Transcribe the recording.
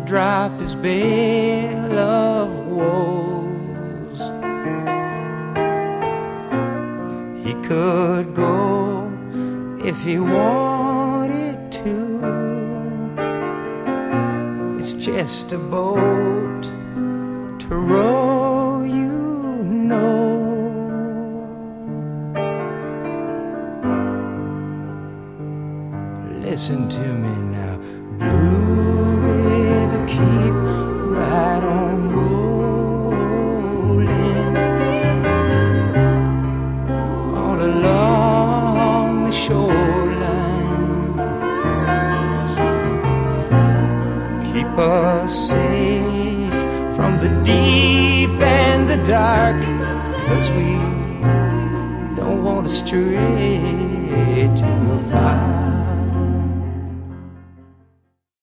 drop his bale of woes. He could go if he wanted to. It's just a boat to row, you know. Listen to me now, Blue River, keep right on rolling all along the shoreline. Keep us safe from the deep and the dark, 'cause we don't want to stray.